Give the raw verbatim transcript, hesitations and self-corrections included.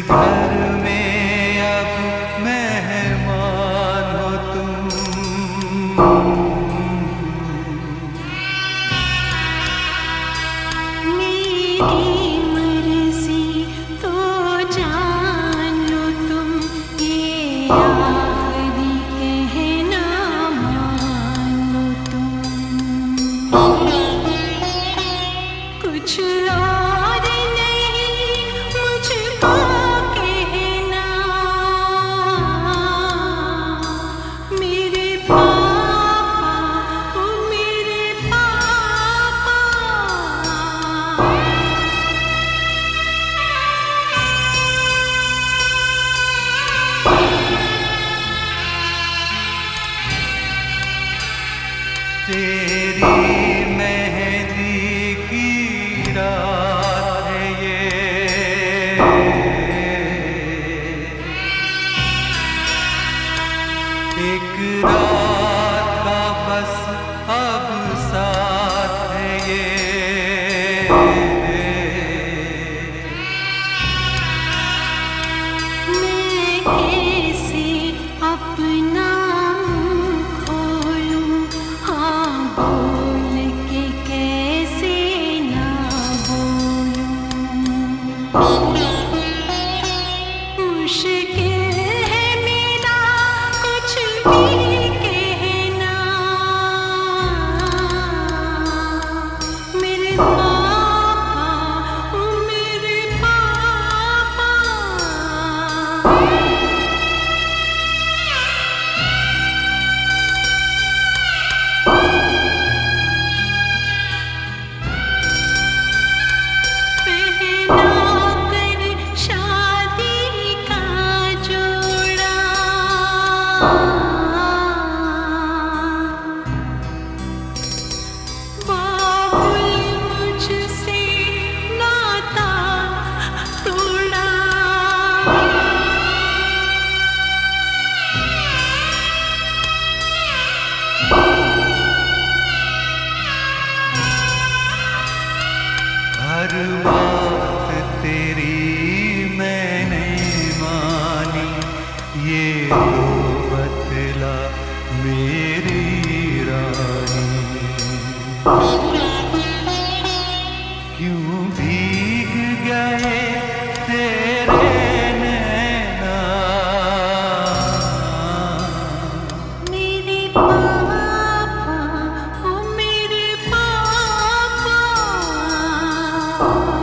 घर में अब मेहमान हो तुम। मेरी मर्जी तो जान लो तुम, ये आखिरी कहना मान लो तुम। कुछ और नहीं मुझको कहना, मेरे पापा ओ मेरे पापा। तेरी मेहंदी की रात है ये, एक रात का बस अब साथ है ये। मैं कैसे अपना मुँह खोलूं, हाँ बोल के कैसे ना बोलूं। मुश्किल है मेरा कुछ भी कहना, मेरे पापा ओ मेरे पापा। पहना कर शादी का जोड़ा, बाबुल मुझसे नाता तोड़ा। हर बात तेरी मैंने मानी, ये तो बतला मेरी रानी। क्यों भीग गए तेरे नैना, मेरे पापा ओ मेरे पापा।